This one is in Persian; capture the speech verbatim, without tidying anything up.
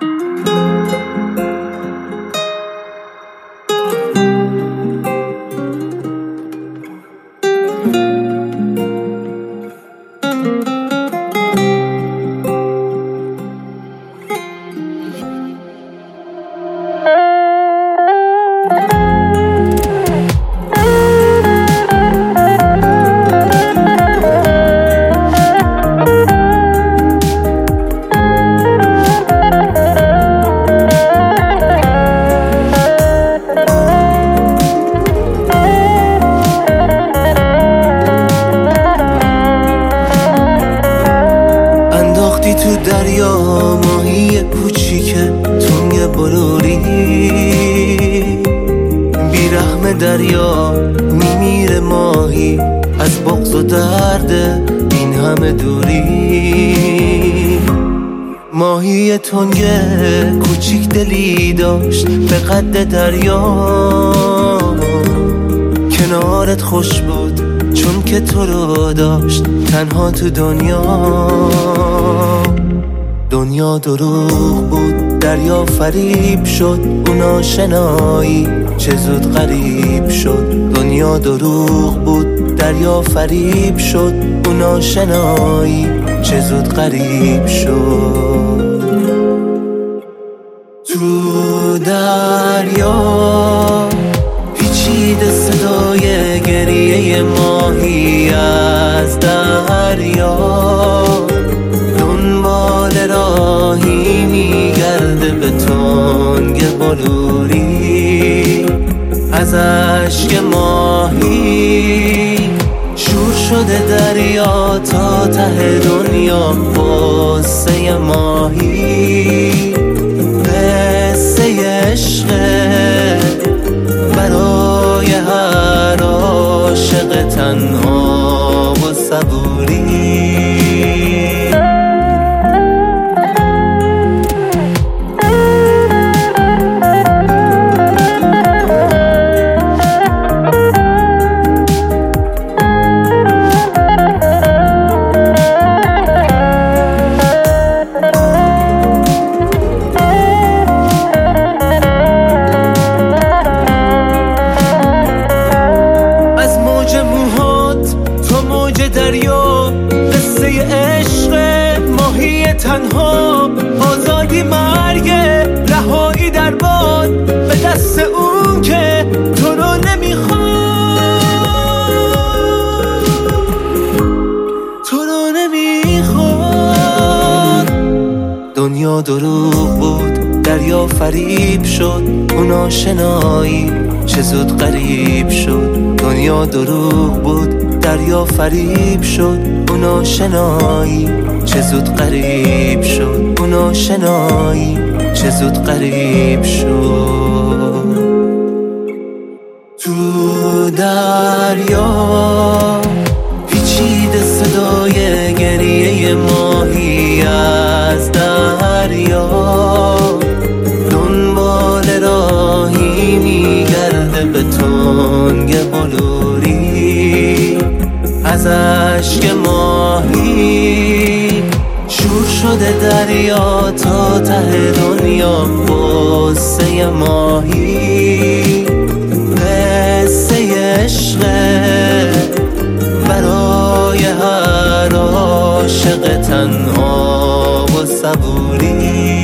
تو دریا ماهی کوچیکه تنگ بلوری، بیرحم دریا میمیره ماهی از بغض و درد این همه دوری. ماهی تنگ کوچیک دلی داشت به قد دریا، کنارت خوش بود چون که تو رو داشت تنها تو دنیا. دنیا دروغ بود، دریا فریب شد، اون آشنایی چه زود غریب شد. دنیا دروغ بود، دریا فریب شد، اون آشنایی چه زود غریب شد. تو دریا پیچیده صدای گریه ماهی از دریا، دنبال راهی میگرده به تنگ بلوری. از اشک ماهی شور شده دریا تا ته دنیا، قصه ماهی قصه عشق برای هر عاشق تنها و صبوری. دریا قصه عشق ماهی تنها، آزادی مرگ رهایی در باد به دست اون که تو رو نمیخواد، تو رو نمیخواد. دنیا دروغ بود، دریا فریب شد، اون آشنایی چه زود غریب شد. دنیا دروغ بود، دریا فریب شد، اون آشنایی چه زود غریب شد. اون آشنایی چه زود غریب شد. تو دریا پیچیده صدای گریه ماهی از دریا، دنبال راهی میگرده به تنگ بلوری. از اشک ماهی شور شده دریا تا ته دنیا، قصه ماهی قصه عشق برای هر عاشق تنها و صبوری.